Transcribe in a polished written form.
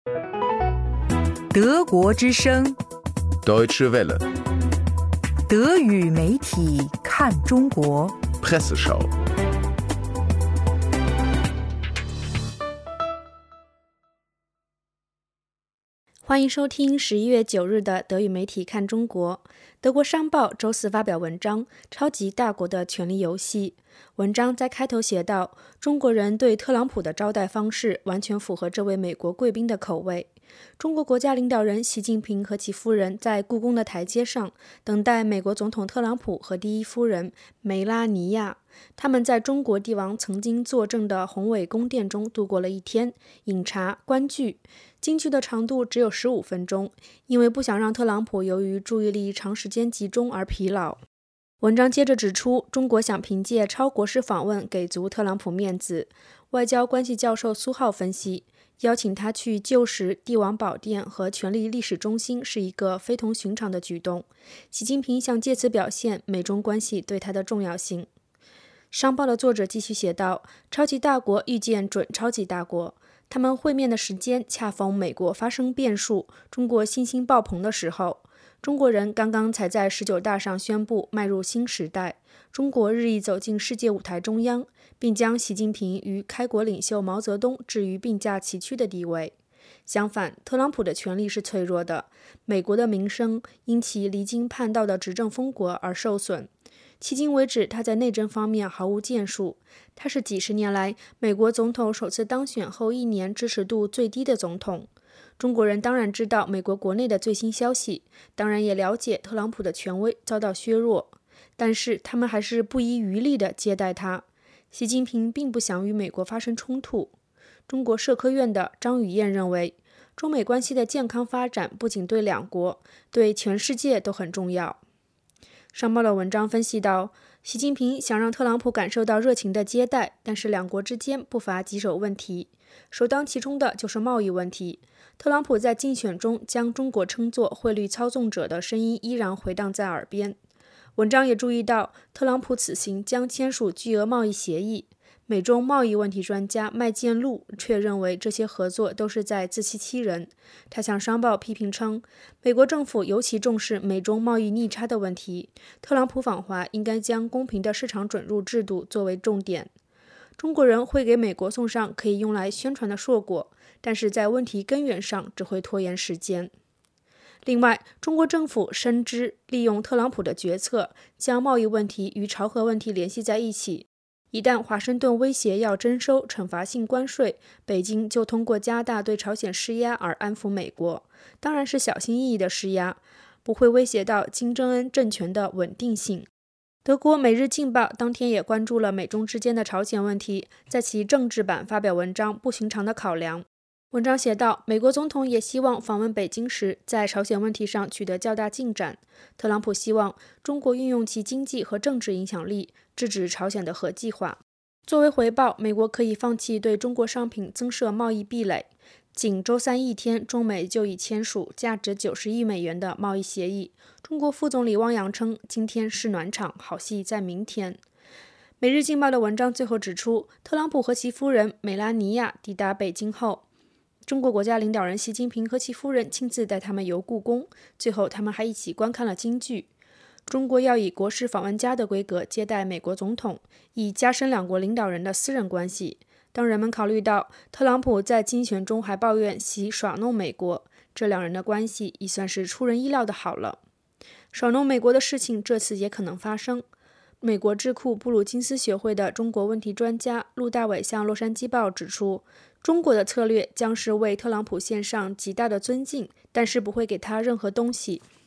德国之声 Deutsche Welle 德语媒体看中国 Presseschau。 欢迎收听11月9日的德语媒体看中国。德国商报周四发表文章《超级大国的权力游戏》。文章在开头写道，中国人对特朗普的招待方式完全符合这位美国贵宾的口味。中国国家领导人习近平和其夫人在故宫的台阶上等待美国总统特朗普和第一夫人梅拉尼亚。他们在中国帝王曾经坐镇的宏伟宫殿中度过了一天，饮茶观剧。京剧的长度只有15分钟，因为不想让特朗普由于注意力长时间集中而疲劳。文章接着指出，中国想凭借超国事访问给足特朗普面子。外交关系教授苏浩分析，邀请他去旧时帝王宝殿和权力历史中心是一个非同寻常的举动。习近平想借此表现美中关系对他的重要性。商报的作者继续写道，超级大国遇见准超级大国，他们会面的时间恰逢美国发生变数，中国信心爆棚的时候。中国人刚刚才在19大上宣布迈入新时代，中国日益走进世界舞台中央，并将习近平与开国领袖毛泽东置于并驾齐驱的地位。相反，特朗普的权力是脆弱的，美国的名声因其离经叛道的执政风格而受损。迄今为止，他在内政方面毫无建树。他是几十年来美国总统首次当选后1年支持度最低的总统。中国人当然知道美国国内的最新消息，当然也了解特朗普的权威遭到削弱，但是他们还是不遗余力地接待他。习近平并不想与美国发生冲突。中国社科院的张宇燕认为，中美关系的健康发展不仅对两国，对全世界都很重要。商报的文章分析到，习近平想让特朗普感受到热情的接待，但是两国之间不乏棘手问题，首当其冲的就是贸易问题。特朗普在竞选中将中国称作汇率操纵者的声音依然回荡在耳边。文章也注意到，特朗普此行将签署巨额贸易协议。美中贸易问题专家麦建禄却认为这些合作都是在自欺欺人。他向商报批评称，美国政府尤其重视美中贸易逆差的问题，特朗普访华应该将公平的市场准入制度作为重点。中国人会给美国送上可以用来宣传的硕果，但是在问题根源上只会拖延时间。另外，中国政府深知利用特朗普的决策将贸易问题与朝核问题联系在一起，一旦华盛顿威胁要征收惩罚性关税，北京就通过加大对朝鲜施压而安抚美国，当然是小心翼翼的施压，不会威胁到金正恩政权的稳定性。德国《每日镜报》当天也关注了美中之间的朝鲜问题，在其政治版发表文章《不寻常的考量》。文章写道，美国总统也希望访问北京时在朝鲜问题上取得较大进展。特朗普希望中国运用其经济和政治影响力制止朝鲜的核计划。作为回报，美国可以放弃对中国商品增设贸易壁垒。仅周三一天，中美就已签署价值90亿美元的贸易协议。中国副总理汪洋称，今天是暖场，好戏在明天。每日镜报的文章最后指出，特朗普和其夫人梅拉尼亚抵达北京后，中国国家领导人习近平和其夫人亲自带他们游故宫，最后他们还一起观看了京剧。中国要以国事访问家的规格接待美国总统，以加深两国领导人的私人关系。当人们考虑到特朗普在竞选中还抱怨其耍弄美国，这两人的关系已算是出人意料的好了。耍弄美国的事情这次也可能发生。美国智库布鲁金斯学会的中国问题专家陆大伟向洛杉矶报指出，中国的策略将是为特朗普献上极大的尊敬，但是不会给他任何东西。